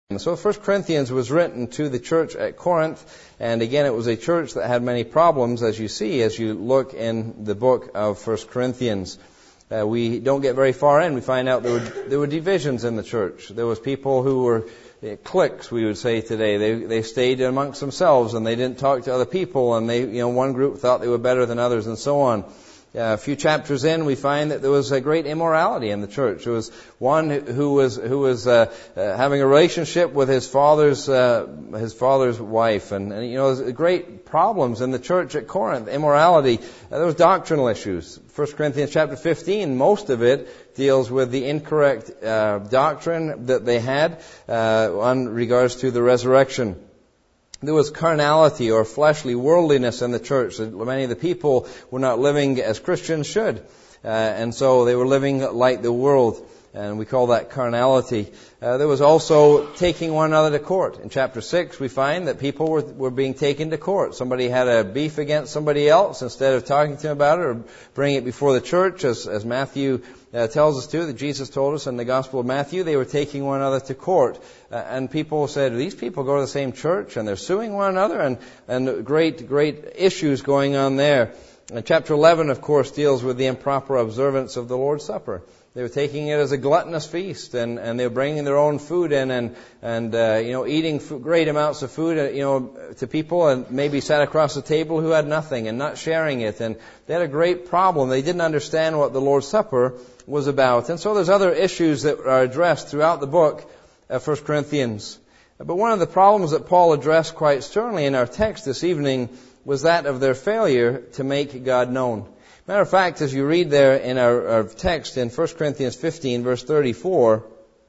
So 1 Corinthians was written to the church at Corinth, and again it was a church that had many problems, as you see as you look in the book of 1 Corinthians. We don't get very far in, we find out there were divisions in the church. There was people who were cliques, we would say today. They stayed amongst themselves and they didn't talk to other people, and one group thought they were better than others and so on. A few chapters in, we find that there was a great immorality in the church. There was one who was having a relationship with his father's wife, and there's great problems in the church at Corinth. Immorality. There was doctrinal issues. 1 Corinthians chapter 15, most of it deals with the incorrect doctrine that they had on regards to the resurrection. There was carnality or fleshly worldliness in the church. Many of the people were not living as Christians should. And so they were living like the world. And we call that carnality. There was also taking one another to court. In chapter 6, we find that people were being taken to court. Somebody had a beef against somebody else. Instead of talking to them about it or bringing it before the church, as Matthew tells us to, that Jesus told us in the Gospel of Matthew, they were taking one another to court. And people said, these people go to the same church and they're suing one another, and great issues going on there. And chapter 11, of course, deals with the improper observance of the Lord's Supper. They were taking it as a gluttonous feast, and they were bringing their own food in and eating great amounts of food, to people, and maybe sat across the table who had nothing and not sharing it. And they had a great problem. They didn't understand what the Lord's Supper was about. And so there's other issues that are addressed throughout the book of 1 Corinthians. But one of the problems that Paul addressed quite sternly in our text this evening was that of their failure to make God known. Matter of fact, as you read there in our text in 1 Corinthians 15, verse 34,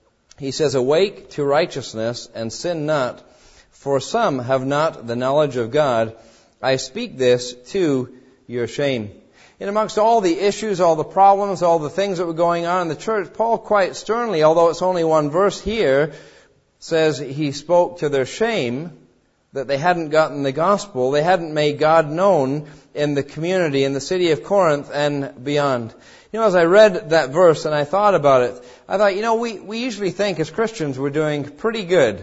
he says, "Awake to righteousness and sin not, for some have not the knowledge of God. I speak this to your shame." And amongst all the issues, all the problems, all the things that were going on in the church, Paul quite sternly, although it's only one verse here, says he spoke to their shame that they hadn't gotten the gospel, they hadn't made God known in the community, in the city of Corinth and beyond. As I read that verse and I thought about it, I thought, we usually think as Christians we're doing pretty good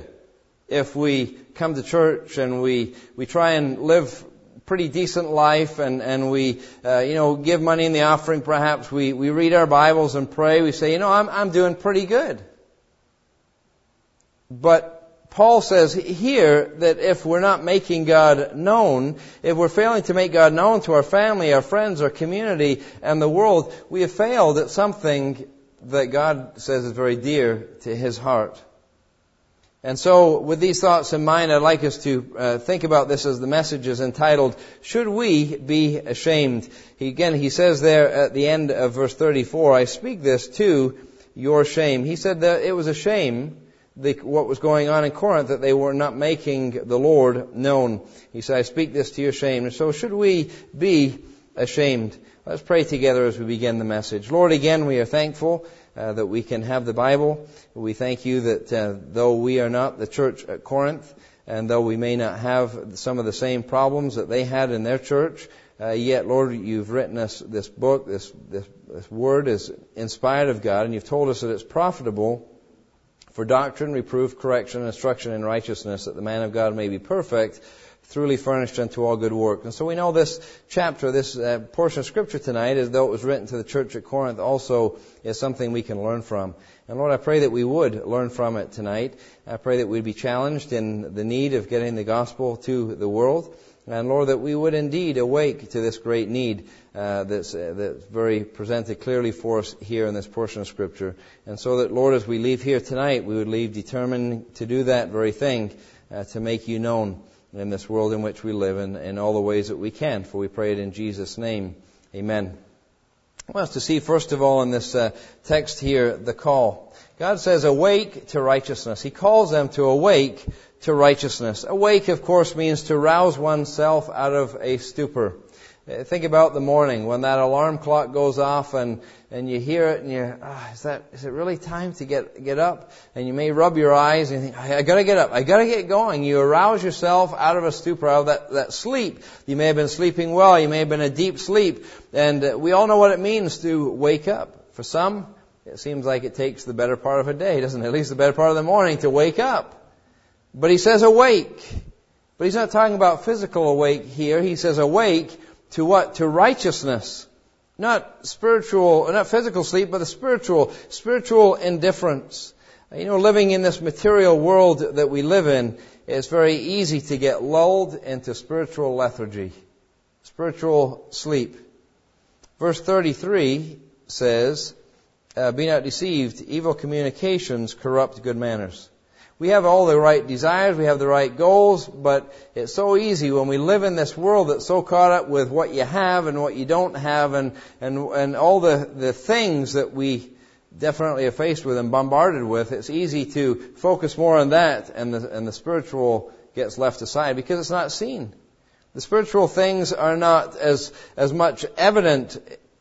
if we come to church and we try and live pretty decent life and we, give money in the offering perhaps. We read our Bibles and pray. We say, I'm doing pretty good. But Paul says here that if we're not making God known, if we're failing to make God known to our family, our friends, our community, and the world, we have failed at something that God says is very dear to His heart. And so, with these thoughts in mind, I'd like us to think about this as the message is entitled, "Should We Be Ashamed?" He says there at the end of verse 34, "I speak this to your shame." He said that it was a shame what was going on in Corinth, that they were not making the Lord known. He said, "I speak this to your shame." And so should we be ashamed? Let's pray together as we begin the message. Lord, again, we are thankful that we can have the Bible. We thank you that though we are not the church at Corinth, and though we may not have some of the same problems that they had in their church, yet, Lord, you've written us this book, this word is inspired of God, and you've told us that it's profitable for doctrine, reproof, correction, and instruction in righteousness, that the man of God may be perfect, thoroughly furnished unto all good work. And so we know this chapter, this portion of Scripture tonight, as though it was written to the church at Corinth, also is something we can learn from. And Lord, I pray that we would learn from it tonight. I pray that we'd be challenged in the need of getting the gospel to the world. And Lord, that we would indeed awake to this great need that's very presented clearly for us here in this portion of Scripture. And so that, Lord, as we leave here tonight, we would leave determined to do that very thing, to make you known in this world in which we live in all the ways that we can. For we pray it in Jesus' name. Amen. I want us to see, first of all, in this text here, the call. God says, "Awake to righteousness." He calls them to awake to righteousness. Awake, of course, means to rouse oneself out of a stupor. Think about the morning when that alarm clock goes off and you hear it and you're, is it really time to get up? And you may rub your eyes and you think, I gotta get up, I gotta get going. You arouse yourself out of a stupor, out of that sleep. You may have been sleeping well, you may have been in a deep sleep, and we all know what it means to wake up. For some, it seems like it takes the better part of a day, doesn't it? At least the better part of the morning to wake up. But he says awake. But he's not talking about physical awake here. He says awake to what? To righteousness. Not physical sleep, but the spiritual indifference. Living in this material world that we live in, it's very easy to get lulled into spiritual lethargy, spiritual sleep. Verse 33 says, be not deceived, evil communications corrupt good manners. We have all the right desires, we have the right goals, but it's so easy when we live in this world that's so caught up with what you have and what you don't have and all the things that we definitely are faced with and bombarded with. It's easy to focus more on that, and the spiritual gets left aside because it's not seen. The spiritual things are not as much evident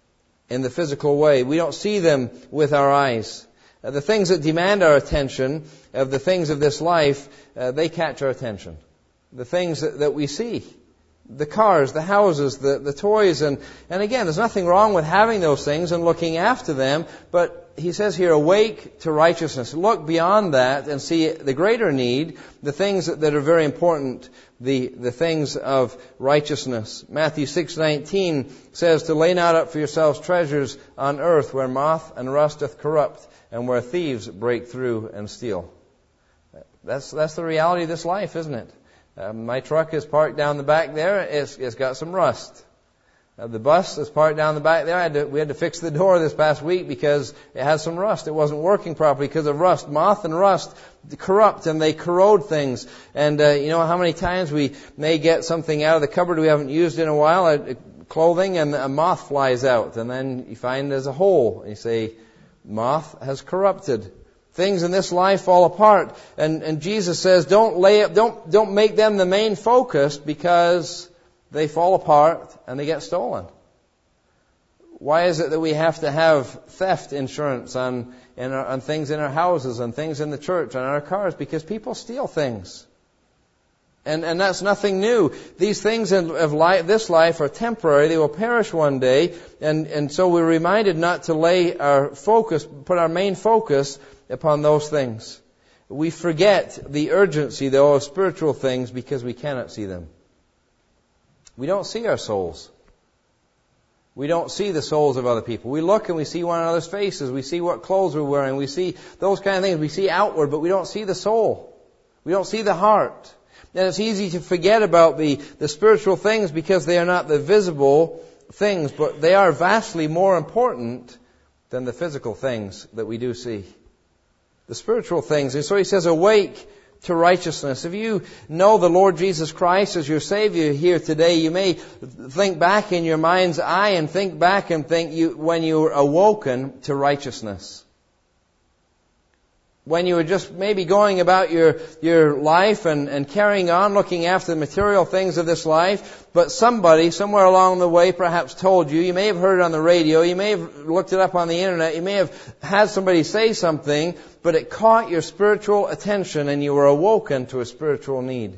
in the physical way. We don't see them with our eyes. The things that demand our attention, of the things of this life, they catch our attention. The things that we see. The cars, the houses, the toys, and again, there's nothing wrong with having those things and looking after them, but he says here, awake to righteousness. Look beyond that and see the greater need, the things that are very important, the things of righteousness. Matthew 6:19 says to lay not up for yourselves treasures on earth where moth and rust doth corrupt and where thieves break through and steal. That's the reality of this life, isn't it? My truck is parked down the back there. It's got some rust. The bus is parked down the back there. We had to fix the door this past week because it has some rust. It wasn't working properly because of rust. Moth and rust corrupt and they corrode things. And how many times we may get something out of the cupboard we haven't used in a while, clothing, and a moth flies out. And then you find there's a hole. And you say, moth has corrupted. Things in this life fall apart. And Jesus says, don't make them the main focus because they fall apart and they get stolen. Why is it that we have to have theft insurance on things in our houses, on things in the church, on our cars? Because people steal things. And that's nothing new. These things of this life are temporary. They will perish one day. And so we're reminded not to put our main focus upon those things. We forget the urgency, though, of spiritual things because we cannot see them. We don't see our souls. We don't see the souls of other people. We look and we see one another's faces. We see what clothes we're wearing. We see those kind of things. We see outward, but we don't see the soul. We don't see the heart. And it's easy to forget about the spiritual things because they are not the visible things, but they are vastly more important than the physical things that we do see. The spiritual things. And so he says, awake to righteousness. If you know the Lord Jesus Christ as your Savior here today, you may think back in your mind's eye and think when you were awoken to righteousness. When you were just maybe going about your life and carrying on, looking after the material things of this life, but somebody somewhere along the way perhaps told you, you may have heard it on the radio, you may have looked it up on the internet, you may have had somebody say something, but it caught your spiritual attention and you were awoken to a spiritual need.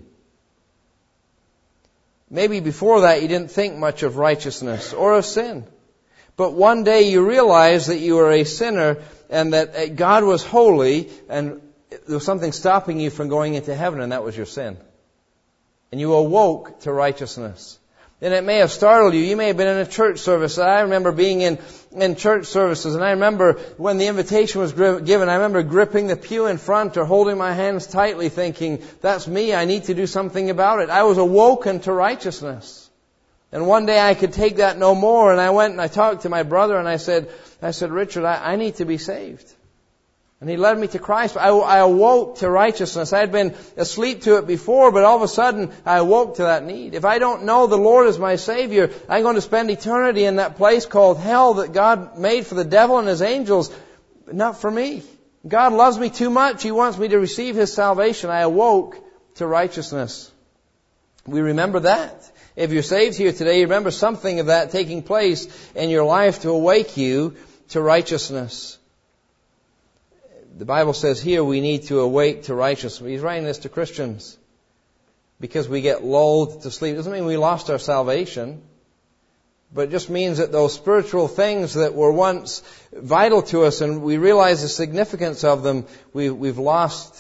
Maybe before that you didn't think much of righteousness or of sin. But one day you realized that you were a sinner and that God was holy and there was something stopping you from going into heaven, and that was your sin. And you awoke to righteousness. And it may have startled you. You may have been in a church service. I remember being in church services, and I remember when the invitation was given, I remember gripping the pew in front or holding my hands tightly thinking, that's me, I need to do something about it. I was awoken to righteousness. And one day I could take that no more, and I went and I talked to my brother and I said, Richard, I need to be saved. And he led me to Christ. I awoke to righteousness. I had been asleep to it before, but all of a sudden I awoke to that need. If I don't know the Lord as my Savior, I'm going to spend eternity in that place called hell that God made for the devil and his angels, but not for me. God loves me too much. He wants me to receive His salvation. I awoke to righteousness. We remember that. If you're saved here today, you remember something of that taking place in your life to awake you to righteousness. The Bible says here we need to awake to righteousness. He's writing this to Christians because we get lulled to sleep. It doesn't mean we lost our salvation, but it just means that those spiritual things that were once vital to us and we realize the significance of them, we've lost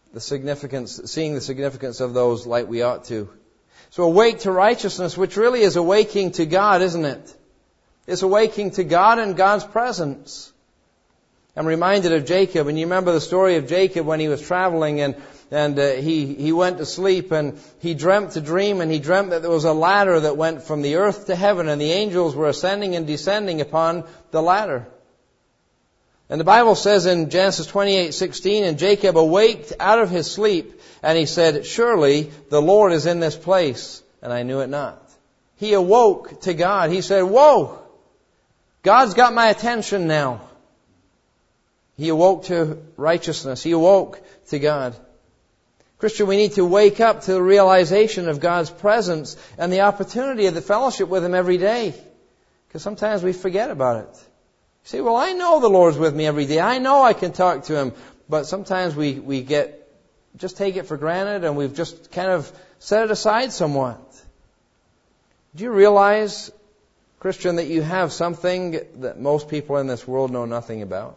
seeing the significance of those like we ought to. So awake to righteousness, which really is awaking to God, isn't it? It's awaking to God and God's presence. I'm reminded of Jacob, and you remember the story of Jacob when he was traveling and he went to sleep and he dreamt a dream, and he dreamt that there was a ladder that went from the earth to heaven, and the angels were ascending and descending upon the ladder. And the Bible says in Genesis 28:16, and Jacob awaked out of his sleep, and he said, surely the Lord is in this place, and I knew it not. He awoke to God. He said, whoa, God's got my attention now. He awoke to righteousness. He awoke to God. Christian, we need to wake up to the realization of God's presence and the opportunity of the fellowship with Him every day. Because sometimes we forget about it. You say, well, I know the Lord's with me every day. I know I can talk to Him. But sometimes we just take it for granted, and we've just kind of set it aside somewhat. Do you realize, Christian, that you have something that most people in this world know nothing about?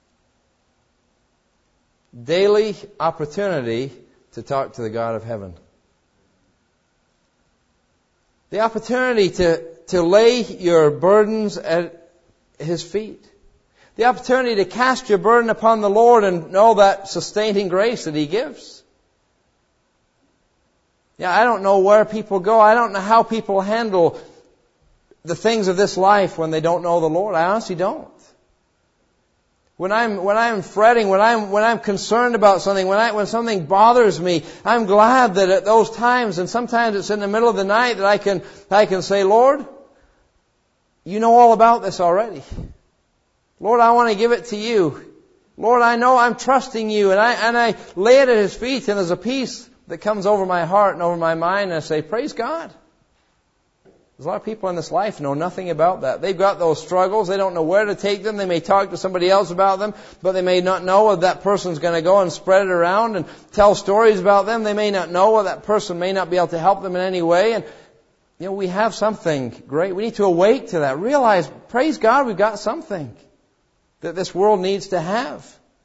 Daily opportunity to talk to the God of heaven. The opportunity to lay your burdens at His feet. The opportunity to cast your burden upon the Lord and know that sustaining grace that He gives. Yeah, I don't know where people go. I don't know how people handle the things of this life when they don't know the Lord. I honestly don't. When I'm fretting, when I'm concerned about something, when something bothers me, I'm glad that at those times, and sometimes it's in the middle of the night, that I can say, Lord, you know all about this already. Lord, I want to give it to you. Lord, I know I'm trusting you, and I lay it at His feet, and there's a peace that comes over my heart and over my mind, and I say, praise God. There's a lot of people in this life know nothing about that. They've got those struggles. They don't know where to take them. They may talk to somebody else about them, but they may not know if that person's going to go and spread it around and tell stories about them. They may not know, or that person may not be able to help them in any way. And, we have something great. We need to awake to that. Realize, praise God, we've got something that this world needs to have.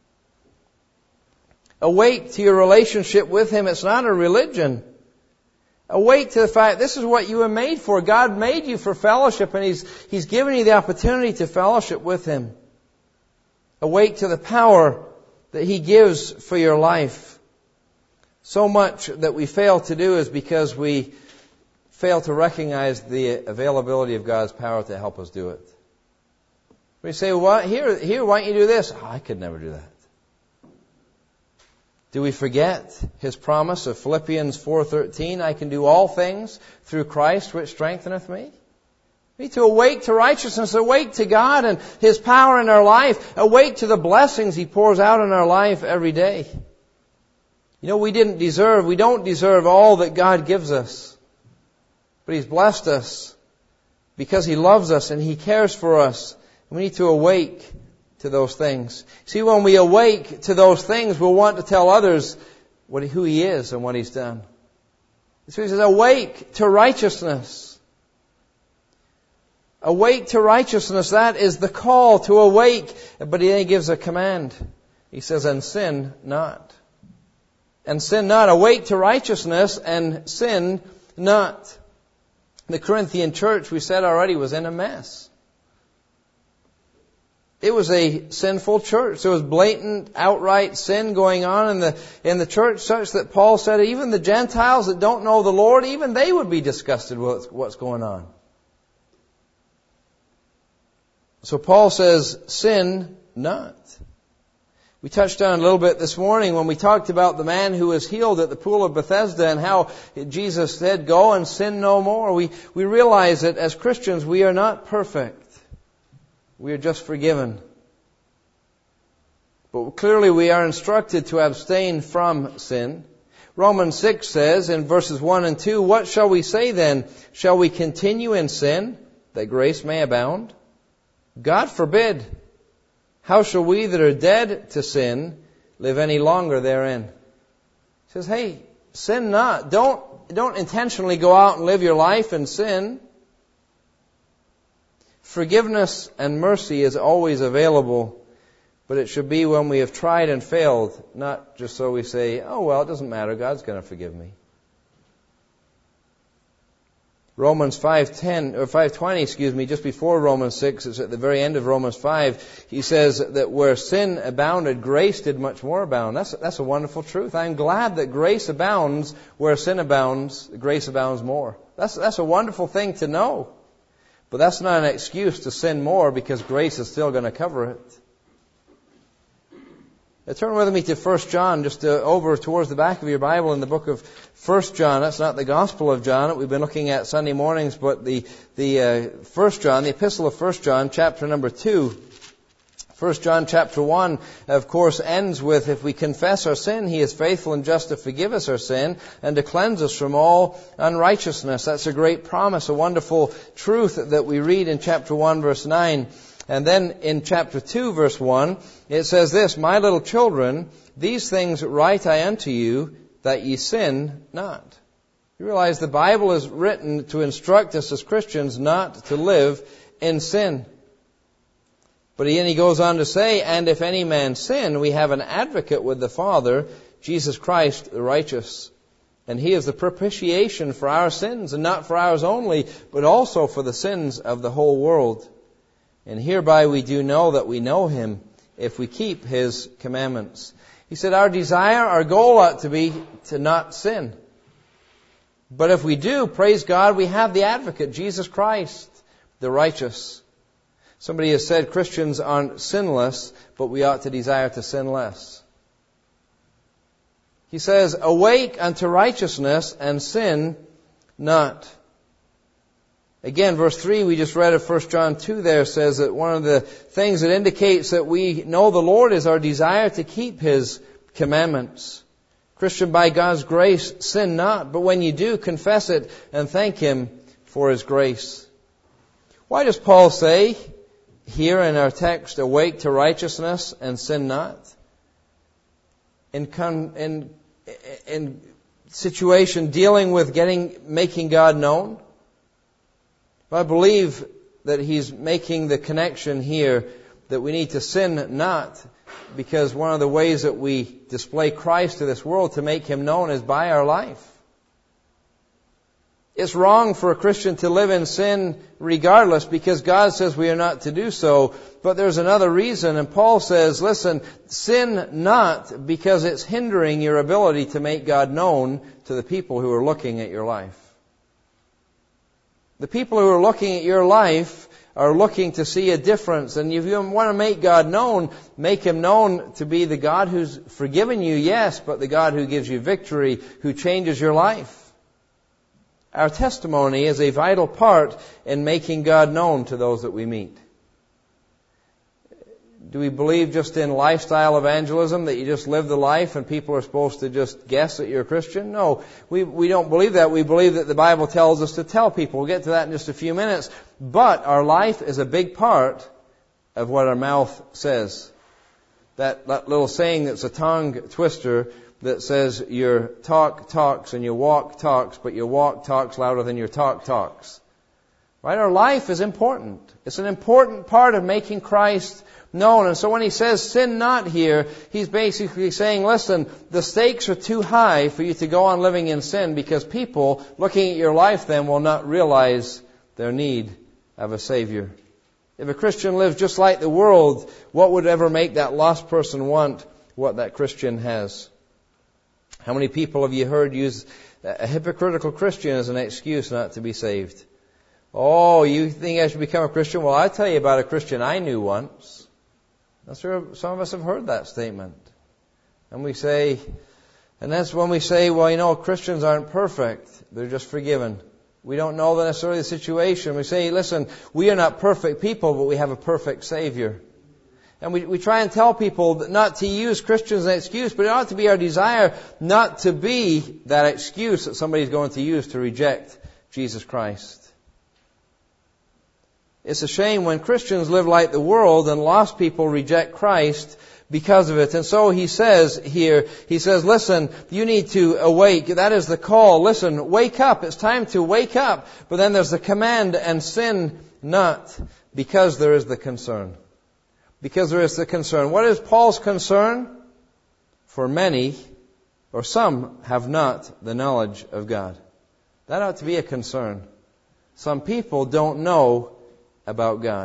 Awake to your relationship with Him. It's not a religion. Awake to the fact this is what you were made for. God made you for fellowship, and He's given you the opportunity to fellowship with Him. Awake to the power that He gives for your life. So much that we fail to do is because we fail to recognize the availability of God's power to help us do it. We say, well, here, why don't you do this? Oh, I could never do that. Do we forget His promise of Philippians 4:13? I can do all things through Christ which strengtheneth me. We need to awake to righteousness, awake to God and His power in our life, awake to the blessings He pours out in our life every day. We don't deserve all that God gives us. But He's blessed us because He loves us and He cares for us. We need to awake to those things. See, when we awake to those things, we'll want to tell others who He is and what He's done. So He says, awake to righteousness. Awake to righteousness, that is the call to awake. But then He gives a command. He says, and sin not. And sin not. Awake to righteousness and sin not. The Corinthian church, we said already, was in a mess. It was a sinful church. There was blatant, outright sin going on in the church, such that Paul said even the Gentiles that don't know the Lord, even they would be disgusted with what's going on. So Paul says, sin not. We touched on a little bit this morning when we talked about the man who was healed at the pool of Bethesda and how Jesus said, go and sin no more. We realize that as Christians we are not perfect. We are just forgiven. But clearly we are instructed to abstain from sin. Romans 6 says in verses 1 and 2, what shall we say then? Shall we continue in sin, that grace may abound? God forbid. How shall we that are dead to sin live any longer therein? He says, hey, sin not. Don't intentionally go out and live your life in sin. Forgiveness and mercy is always available, But it should be when we have tried and failed, not just so we say, oh, well, it doesn't matter, God's going to forgive me. Romans 5:20, just before Romans 6, it's at the very end of Romans 5, he says that where sin abounded, grace did much more abound. That's a wonderful truth. I'm glad that grace abounds where sin abounds, grace abounds more. That's a wonderful thing to know. But that's not an excuse to sin more, because grace is still going to cover it. Now turn with me to 1 John, just over towards the back of your Bible in the book of 1 John. That's not the Gospel of John that we've been looking at Sunday mornings, but the 1 John, the Epistle of 1 John, chapter number 2. 1 John chapter 1, of course, ends with, if we confess our sin, He is faithful and just to forgive us our sin and to cleanse us from all unrighteousness. That's a great promise, a wonderful truth that we read in chapter 1, verse 9. And then in chapter 2, verse 1, it says this, My little children, these things write I unto you, that ye sin not. You realize the Bible is written to instruct us as Christians not to live in sin. But then he goes on to say, And if any man sin, we have an advocate with the Father, Jesus Christ the righteous. And He is the propitiation for our sins, and not for ours only, but also for the sins of the whole world. And hereby we do know that we know Him, if we keep His commandments. He said our desire, our goal ought to be to not sin. But if we do, praise God, we have the advocate, Jesus Christ, the righteous. Somebody has said Christians aren't sinless, but we ought to desire to sin less. He says, Awake unto righteousness and sin not. Again, verse 3 we just read of 1 John 2 there says that one of the things that indicates that we know the Lord is our desire to keep His commandments. Christian, by God's grace, sin not. But when you do, confess it and thank Him for His grace. Why does Paul say here in our text, awake to righteousness and sin not? In situation dealing with making God known, I believe that he's making the connection here that we need to sin not, because one of the ways that we display Christ to this world to make Him known is by our life. It's wrong for a Christian to live in sin regardless, because God says we are not to do so. But there's another reason, and Paul says, listen, sin not because it's hindering your ability to make God known to the people who are looking at your life. The people who are looking at your life are looking to see a difference. And if you want to make God known, make Him known to be the God who's forgiven you, yes, but the God who gives you victory, who changes your life. Our testimony is a vital part in making God known to those that we meet. Do we believe just in lifestyle evangelism, that you just live the life and people are supposed to just guess that you're a Christian? No, we don't believe that. We believe that the Bible tells us to tell people. We'll get to that in just a few minutes. But our life is a big part of what our mouth says. That little saying that's a tongue twister that says your talk talks and your walk talks, but your walk talks louder than your talk talks. Right? Our life is important. It's an important part of making Christ known. And so when he says sin not here, he's basically saying, listen, the stakes are too high for you to go on living in sin, because people looking at your life then will not realize their need of a Savior. If a Christian lives just like the world, what would ever make that lost person want what that Christian has? How many people have you heard use a hypocritical Christian as an excuse not to be saved? Oh, you think I should become a Christian? Well, I'll tell you about a Christian I knew once. That's where some of us have heard that statement. And that's when we say, well, Christians aren't perfect. They're just forgiven. We don't know necessarily the situation. We say, listen, we are not perfect people, but we have a perfect Savior. And we try and tell people that not to use Christians as an excuse, but it ought to be our desire not to be that excuse that somebody's going to use to reject Jesus Christ. It's a shame when Christians live like the world and lost people reject Christ because of it. And so he says here, listen, you need to awake. That is the call. Listen, wake up. It's time to wake up. But then there's the command, and sin not, because there is the concern. Because there is the concern. What is Paul's concern? For many, or some, have not the knowledge of God. That ought to be a concern. Some people don't know about God.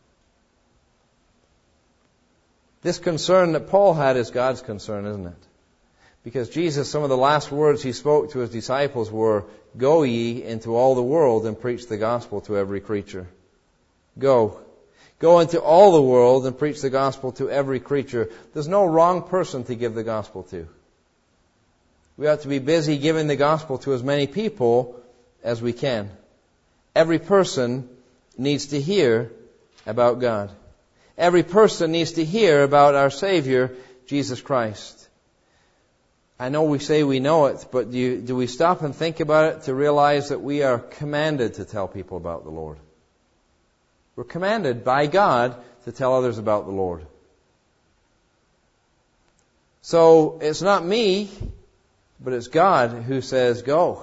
This concern that Paul had is God's concern, isn't it? Because Jesus, some of the last words He spoke to His disciples were, "Go ye into all the world and preach the gospel to every creature." Go. Go into all the world and preach the gospel to every creature. There's no wrong person to give the gospel to. We ought to be busy giving the gospel to as many people as we can. Every person needs to hear about God. Every person needs to hear about our Savior, Jesus Christ. I know we say we know it, but do we stop and think about it to realize that we are commanded to tell people about the Lord? We're commanded by God to tell others about the Lord. So it's not me, but it's God who says, go.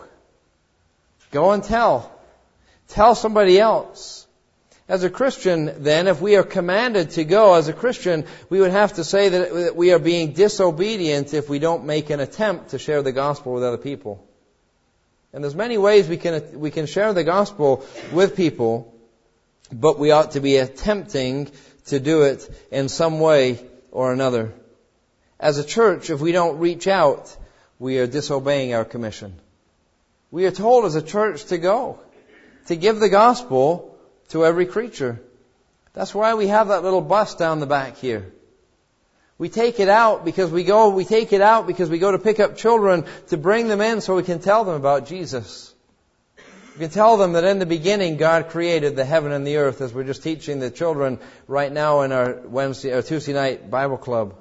Go and tell. Tell somebody else. As a Christian, then, if we are commanded to go as a Christian, we would have to say that we are being disobedient if we don't make an attempt to share the gospel with other people. And there's many ways we can share the gospel with people, but we ought to be attempting to do it in some way or another. As a church, if we don't reach out, we are disobeying our commission. We are told as a church to go, to give the gospel to every creature. That's why we have that little bus down the back here. We take it out because we go to pick up children to bring them in so we can tell them about Jesus. We can tell them that in the beginning God created the heaven and the earth, as we're just teaching the children right now in our Tuesday night Bible club.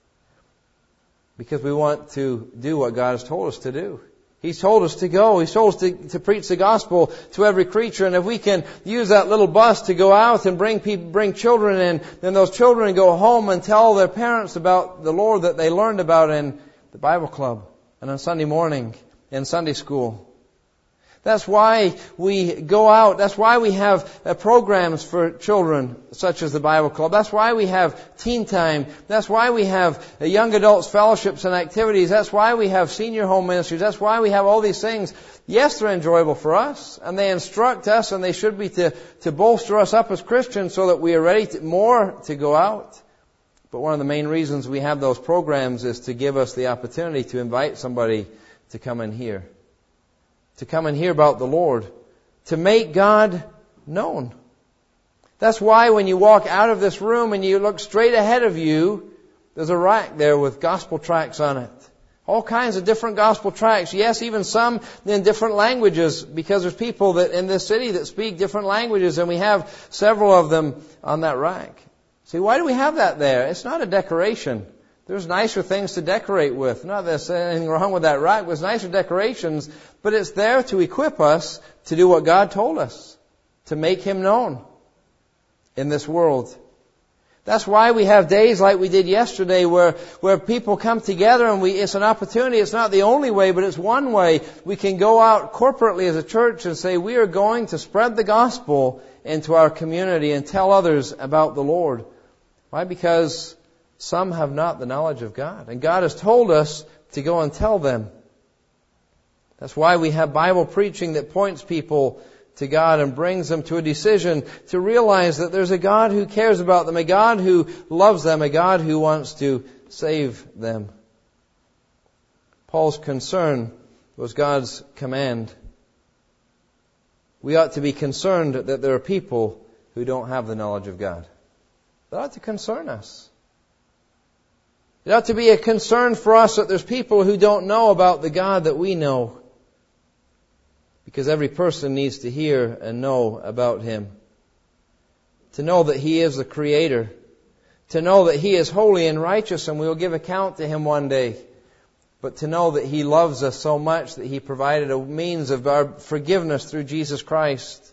Because we want to do what God has told us to do. He's told us to go. He's told us to preach the gospel to every creature. And if we can use that little bus to go out and bring children in, then those children go home and tell their parents about the Lord that they learned about in the Bible club and on Sunday morning in Sunday school. That's why we go out. That's why we have programs for children, such as the Bible Club. That's why we have teen time. That's why we have young adults fellowships and activities. That's why we have senior home ministries. That's why we have all these things. Yes, they're enjoyable for us, and they instruct us, and they should be to bolster us up as Christians so that we are ready more to go out. But one of the main reasons we have those programs is to give us the opportunity to invite somebody to come and hear. To come and hear about the Lord. To make God known. That's why when you walk out of this room and you look straight ahead of you, there's a rack there with gospel tracts on it. All kinds of different gospel tracts. Yes, even some in different languages, because there's people that in this city that speak different languages, and we have several of them on that rack. See, why do we have that there? It's not a decoration. There's nicer things to decorate with. Not that there's anything wrong with that rack. There's nicer decorations, but it's there to equip us to do what God told us, to make Him known in this world. That's why we have days like we did yesterday where people come together and it's an opportunity. It's not the only way, but it's one way. We can go out corporately as a church and say we are going to spread the gospel into our community and tell others about the Lord. Why? Because some have not the knowledge of God. And God has told us to go and tell them. That's why we have Bible preaching that points people to God and brings them to a decision to realize that there's a God who cares about them, a God who loves them, a God who wants to save them. Paul's concern was God's command. We ought to be concerned that there are people who don't have the knowledge of God. That ought to concern us. It ought to be a concern for us that there's people who don't know about the God that we know. Because every person needs to hear and know about Him. To know that He is the Creator. To know that He is holy and righteous and we will give account to Him one day. But to know that He loves us so much that He provided a means of our forgiveness through Jesus Christ.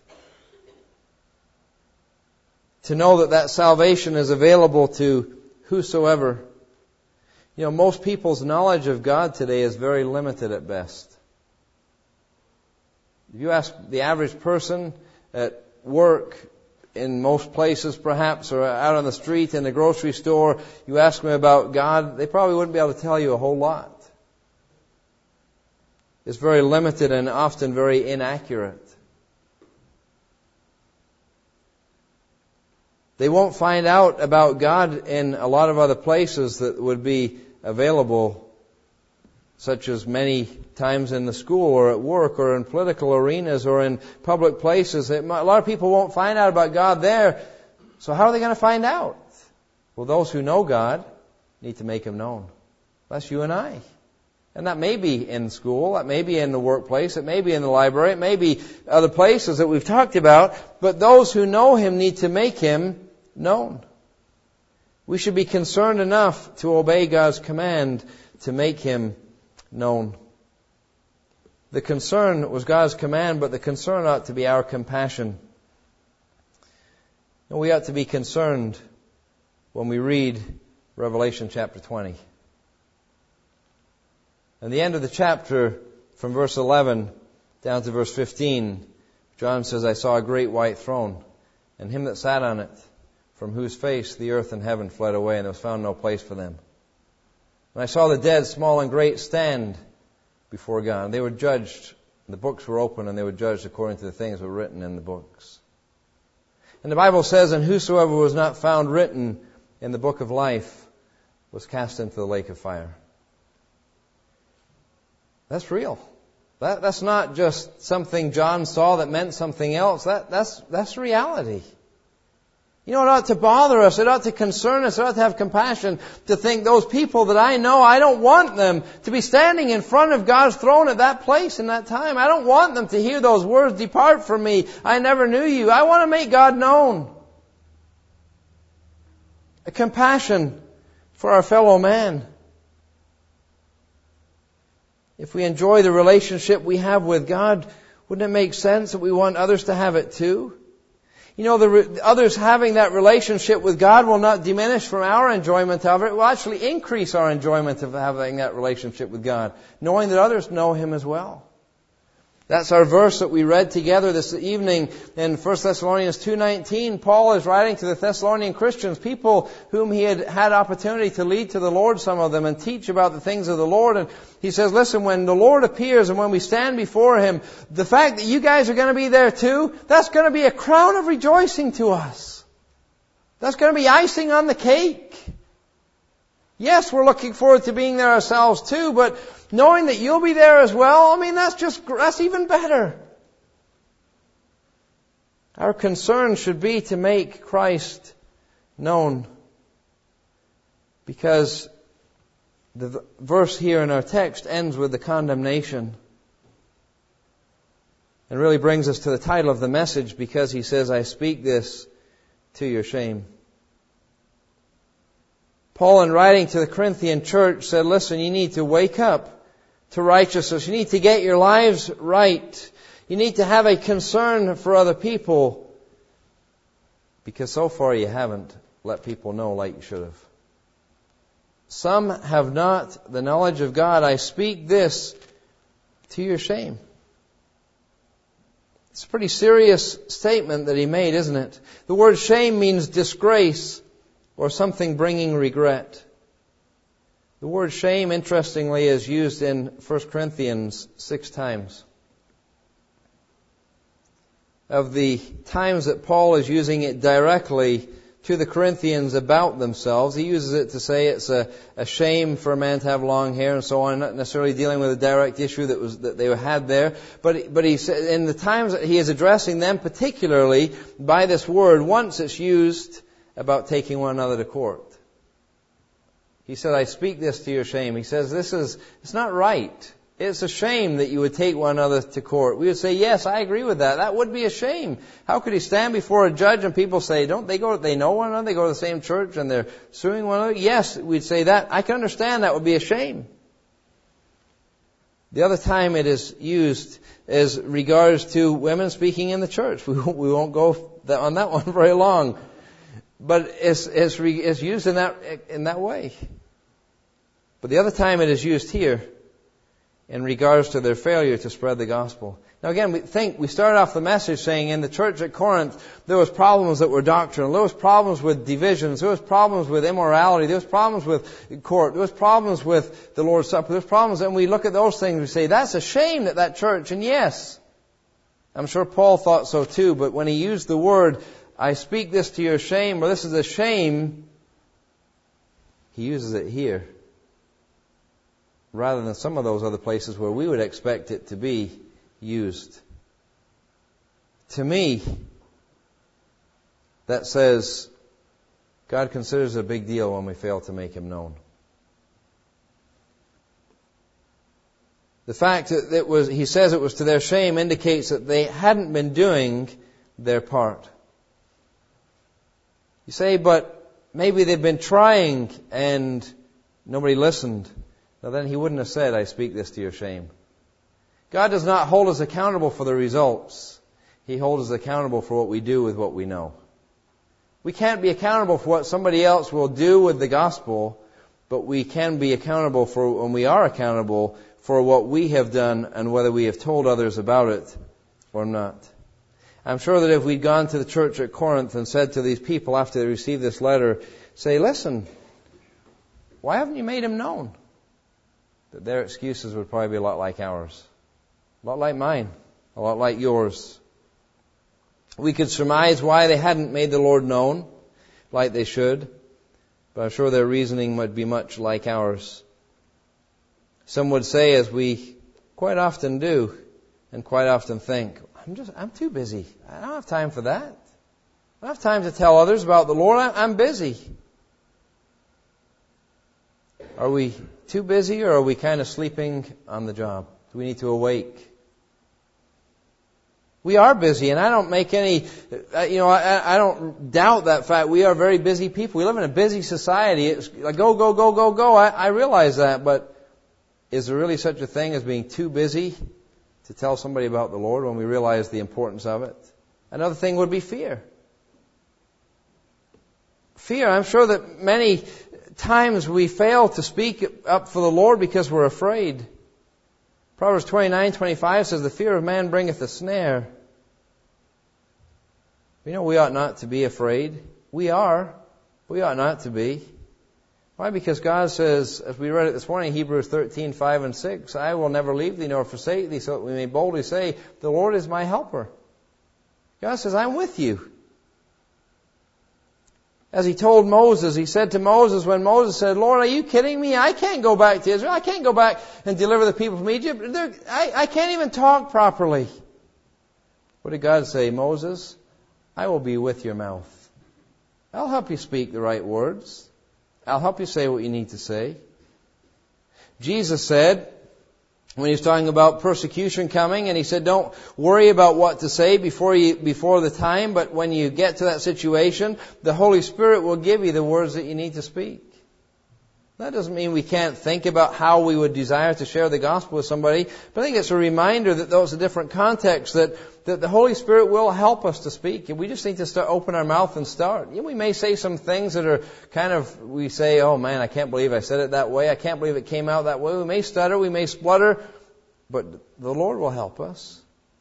To know that salvation is available to whosoever. You know, most people's knowledge of God today is very limited at best. If you ask the average person at work, in most places perhaps, or out on the street, in the grocery store, you ask them about God, they probably wouldn't be able to tell you a whole lot. It's very limited and often very inaccurate. They won't find out about God in a lot of other places that would be available, such as many times in the school or at work or in political arenas or in public places. A lot of people won't find out about God there. So how are they going to find out? Well, those who know God need to make Him known. That's you and I. And that may be in school, that may be in the workplace, it may be in the library, it may be other places that we've talked about, but those who know Him need to make Him known. We should be concerned enough to obey God's command to make Him known. The concern was God's command, but the concern ought to be our compassion. And we ought to be concerned when we read Revelation chapter 20. And the end of the chapter, from verse 11 down to verse 15, John says, I saw a great white throne, and Him that sat on it, from whose face the earth and heaven fled away, and there was found no place for them. And I saw the dead, small and great, stand before God. And they were judged. The books were opened, and they were judged according to the things that were written in the books. And the Bible says, and whosoever was not found written in the book of life was cast into the lake of fire. That's real. That's not just something John saw that meant something else. That's reality. You know, it ought to bother us. It ought to concern us. It ought to have compassion to think those people that I know, I don't want them to be standing in front of God's throne at that place in that time. I don't want them to hear those words, depart from me, I never knew you. I want to make God known. A compassion for our fellow man. If we enjoy the relationship we have with God, wouldn't it make sense that we want others to have it too? You know, others having that relationship with God will not diminish from our enjoyment of it. It will actually increase our enjoyment of having that relationship with God, knowing that others know Him as well. That's our verse that we read together this evening in 1 Thessalonians 2:19. Paul is writing to the Thessalonian Christians, people whom he had opportunity to lead to the Lord, some of them, and teach about the things of the Lord. And he says, listen, when the Lord appears and when we stand before Him, the fact that you guys are going to be there too, that's going to be a crown of rejoicing to us. That's going to be icing on the cake. Yes, we're looking forward to being there ourselves too, but knowing that you'll be there as well, I mean, that's even better. Our concern should be to make Christ known. Because the verse here in our text ends with the condemnation. And really brings us to the title of the message, because he says, I speak this to your shame. Paul, in writing to the Corinthian church, said, listen, you need to wake up to righteousness. You need to get your lives right. You need to have a concern for other people, because so far you haven't let people know like you should have. Some have not the knowledge of God. I speak this to your shame. It's a pretty serious statement that he made, isn't it? The word shame means disgrace or something bringing regret. The word shame, interestingly, is used in 1 Corinthians 6 times. Of the times that Paul is using it directly to the Corinthians about themselves, he uses it to say it's a shame for a man to have long hair and so on, not necessarily dealing with a direct issue that they had there. But he said, in the times that he is addressing them particularly by this word, once it's used about taking one another to court. He said, I speak this to your shame. He says, it's not right. It's a shame that you would take one another to court. We would say, yes, I agree with that. That would be a shame. How could he stand before a judge and people say, they know one another, they go to the same church and they're suing one another? Yes, we'd say that. I can understand that would be a shame. The other time it is used as regards to women speaking in the church. We won't go on that one very long. But it's used in that way. But the other time it is used here in regards to their failure to spread the gospel. Now again, we started off the message saying in the church at Corinth, there was problems that were doctrinal. There was problems with divisions. There was problems with immorality. There was problems with court. There was problems with the Lord's Supper. There was problems, and we look at those things and we say, that's a shame that church, and yes, I'm sure Paul thought so too, but when he used the word, I speak this to your shame, or this is a shame, he uses it here, rather than some of those other places where we would expect it to be used. To me, that says God considers it a big deal when we fail to make Him known. The fact that he says it was to their shame indicates that they hadn't been doing their part. You say, but maybe they've been trying and nobody listened. Now then he wouldn't have said, I speak this to your shame. God does not hold us accountable for the results. He holds us accountable for what we do with what we know. We can't be accountable for what somebody else will do with the gospel, but we can be accountable for, and we are accountable for what we have done and whether we have told others about it or not. I'm sure that if we'd gone to the church at Corinth and said to these people after they received this letter, say, listen, why haven't you made Him known? That their excuses would probably be a lot like ours. A lot like mine. A lot like yours. We could surmise why they hadn't made the Lord known like they should, but I'm sure their reasoning would be much like ours. Some would say, as we quite often do and quite often think, I'm too busy. I don't have time for that. I don't have time to tell others about the Lord. I'm busy. Are we too busy, or are we kind of sleeping on the job? Do we need to awake? We are busy, and I don't make any, I don't doubt that fact. We are very busy people. We live in a busy society. It's like go, go, go, go, go. I realize that, but is there really such a thing as being too busy to tell somebody about the Lord when we realize the importance of it? Another thing would be fear. Fear. I'm sure that many times we fail to speak up for the Lord because we're afraid. Proverbs 29:25 says, the fear of man bringeth a snare. We know we ought not to be afraid. We are. We ought not to be. Why? Because God says, as we read it this morning, Hebrews 13:5 and 6, I will never leave thee nor forsake thee, so that we may boldly say, the Lord is my helper. God says, I'm with you. As He told Moses, He said to Moses, when Moses said, Lord, are you kidding me? I can't go back to Israel. I can't go back and deliver the people from Egypt. I can't even talk properly. What did God say? Moses, I will be with your mouth. I'll help you speak the right words. I'll help you say what you need to say. Jesus said, when He was talking about persecution coming, and He said, don't worry about what to say before the time, but when you get to that situation, the Holy Spirit will give you the words that you need to speak. That doesn't mean we can't think about how we would desire to share the gospel with somebody, but I think it's a reminder that those are different contexts, that the Holy Spirit will help us to speak, and we just need to open our mouth and start. We may say some things that are we say, oh man, I can't believe I said it that way. I can't believe it came out that way. We may stutter, we may splutter, but the Lord will help us.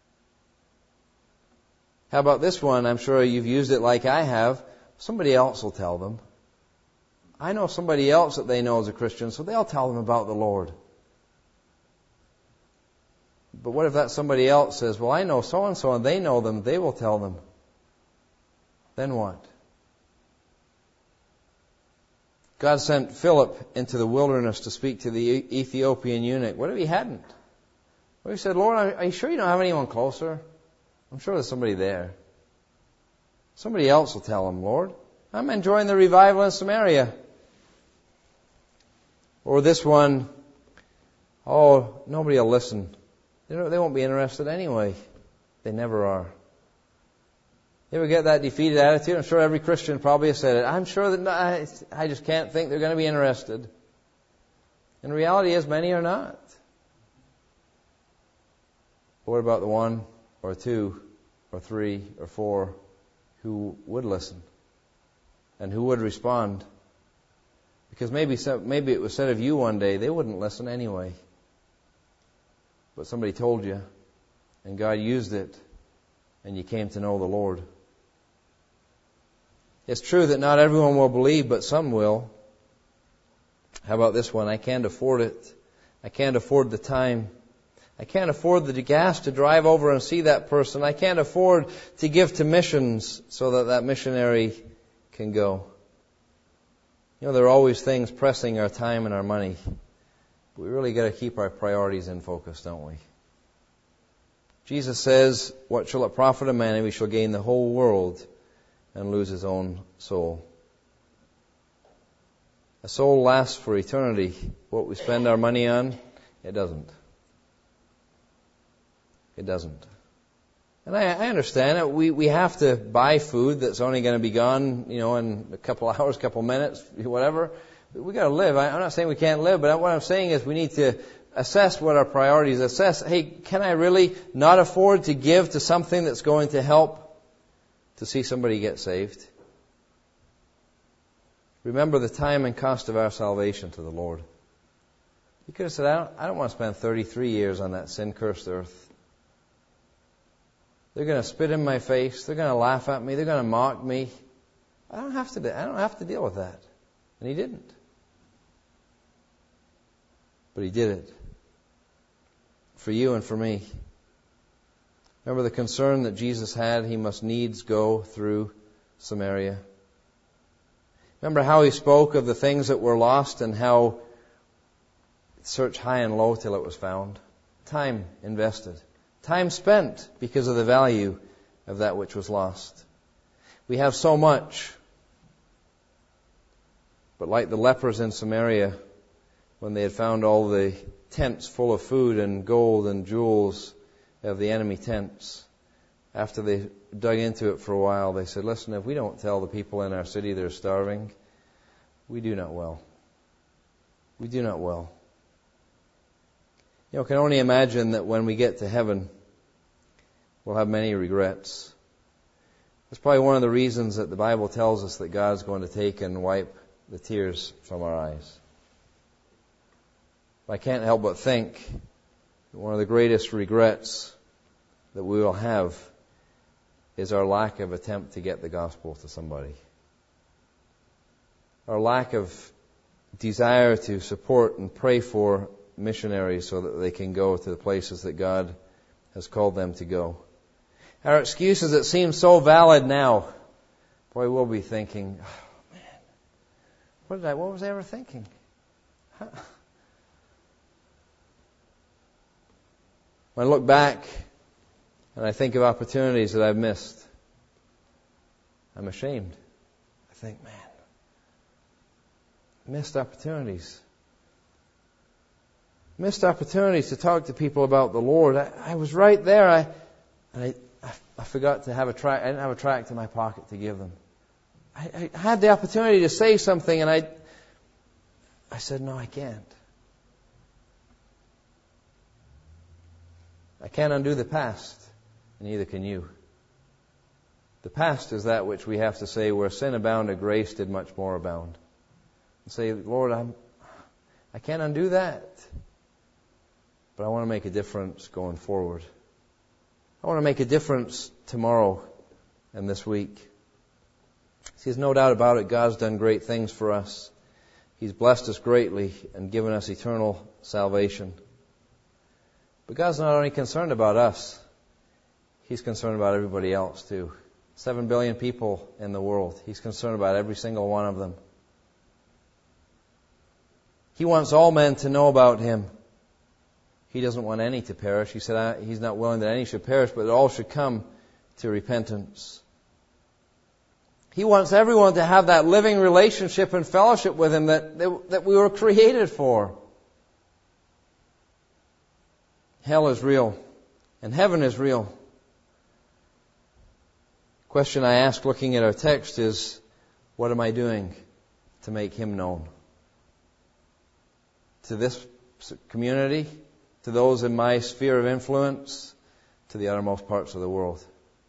How about this one? I'm sure you've used it like I have. Somebody else will tell them. I know somebody else that they know is a Christian, so they'll tell them about the Lord. But what if that somebody else says, well, I know so-and-so and they know them, they will tell them. Then what? God sent Philip into the wilderness to speak to the Ethiopian eunuch. What if he hadn't? What if he said, Lord, are you sure you don't have anyone closer? I'm sure there's somebody there. Somebody else will tell him, Lord, I'm enjoying the revival in Samaria. Or this one, oh, nobody will listen. They won't be interested anyway. They never are. You ever get that defeated attitude? I'm sure every Christian probably has said it. I'm sure that I just can't think they're going to be interested. And the reality is many are not. But what about the one or two or three or four who would listen and who would respond? Because maybe it was said of you one day, they wouldn't listen anyway. but somebody told you, and God used it, and you came to know the Lord. It's true that not everyone will believe, but some will. How about this one? I can't afford it. I can't afford the time. I can't afford the gas to drive over and see that person. I can't afford to give to missions so that that missionary can go. You know, there are always things pressing our time and our money. But we really got to keep our priorities in focus, don't we? Jesus says, what shall it profit a man if he shall gain the whole world and lose his own soul? A soul lasts for eternity. What we spend our money on, it doesn't. It doesn't. And I understand it. We have to buy food that's only going to be gone, in a couple of hours, couple of minutes, whatever. We got to live. I'm not saying we can't live, but what I'm saying is we need to assess what our priorities are. Assess, hey, can I really not afford to give to something that's going to help to see somebody get saved? Remember the time and cost of our salvation to the Lord. You could have said, I don't want to spend 33 years on that sin-cursed earth. They're going to spit in my face. They're going to laugh at me. They're going to mock me. I don't have to deal with that. And He didn't. But He did it. For you and for me. Remember the concern that Jesus had? He must needs go through Samaria. Remember how He spoke of the things that were lost and how search high and low till it was found. Time invested. Time spent because of the value of that which was lost. We have so much. But like the lepers in Samaria, when they had found all the tents full of food and gold and jewels of the enemy tents, after they dug into it for a while, they said, listen, if we don't tell the people in our city they're starving, we do not well. We do not well. I can only imagine that when we get to heaven, we'll have many regrets. That's probably one of the reasons that the Bible tells us that God's going to take and wipe the tears from our eyes. I can't help but think that one of the greatest regrets that we will have is our lack of attempt to get the gospel to somebody. Our lack of desire to support and pray for missionaries so that they can go to the places that God has called them to go. Our excuses that seem so valid now, boy, we'll be thinking, oh, man, what was I ever thinking? When I look back and I think of opportunities that I've missed, I'm ashamed. I think, man, missed opportunities. Missed opportunities to talk to people about the Lord. I was right there. I forgot to have a tract. I didn't have a tract in my pocket to give them. I had the opportunity to say something, and I said, no, I can't. I can't undo the past, and neither can you. The past is that which we have to say, where sin abounded, grace did much more abound. And say, Lord, I can't undo that. But I want to make a difference going forward. I want to make a difference tomorrow and this week. See, there's no doubt about it, God's done great things for us. He's blessed us greatly and given us eternal salvation. But God's not only concerned about us, He's concerned about everybody else too. 7 billion people in the world. He's concerned about every single one of them. He wants all men to know about Him. He doesn't want any to perish. He said He's not willing that any should perish, but that all should come to repentance. He wants everyone to have that living relationship and fellowship with Him that we were created for. Hell is real, and heaven is real. The question I ask looking at our text is, what am I doing to make Him known? To this community, to those in my sphere of influence, to the uttermost parts of the world.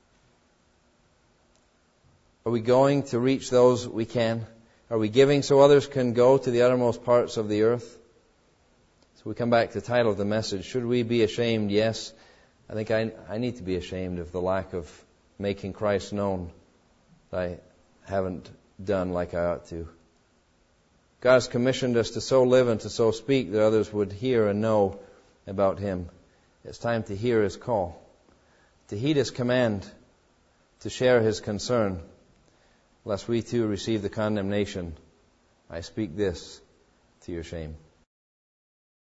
Are we going to reach those we can? Are we giving so others can go to the uttermost parts of the earth? So we come back to the title of the message. Should we be ashamed? Yes. I think I need to be ashamed of the lack of making Christ known that I haven't done like I ought to. God has commissioned us to so live and to so speak that others would hear and know about Him. It's time to hear His call, to heed His command, to share His concern, lest we too receive the condemnation. I speak this to your shame.